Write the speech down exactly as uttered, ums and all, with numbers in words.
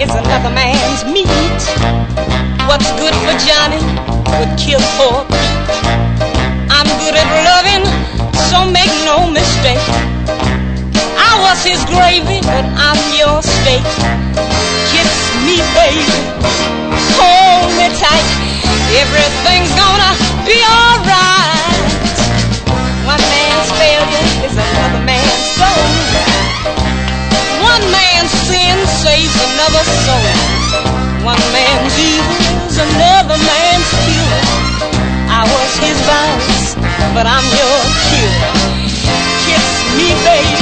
is another man's meat. What's good for Johnny would kill poor Pete. I'm good at loving, so make no mistake. I was his gravy, but I'm your steak. Kiss me, baby, hold me tight. Everything's gonna be alright. One man's failure is another man's soul. One man's sin saves another soul. One man's evil is another man's cure. I was his vice, but I'm your cure. Kiss me, baby,